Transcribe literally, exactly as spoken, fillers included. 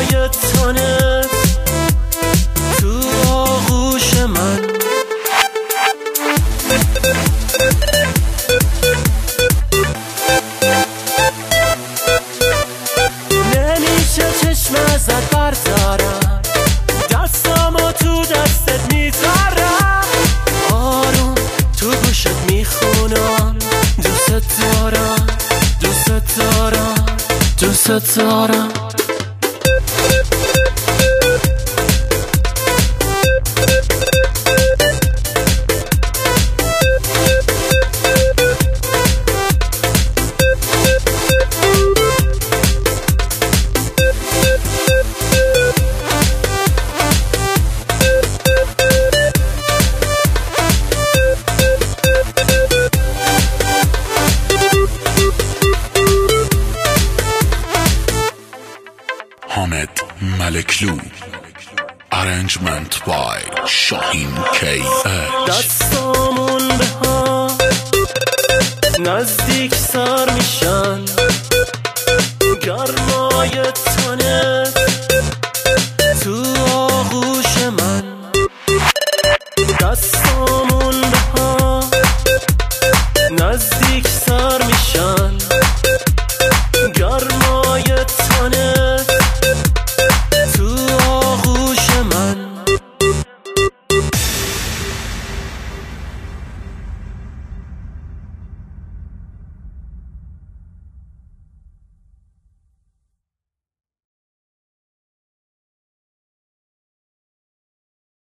گرمای تنت تو آغوش من. نمیشه چشم ازت بردارم، دستامو تو دستت میذارم، آروم تو گوشت میخونم دوست دارم دوست دارم دوست دارم. حامد ملکلو Arrangement by شاهین کی اچ. دستامون به هم نزدیک سر میشن، گرمای تنه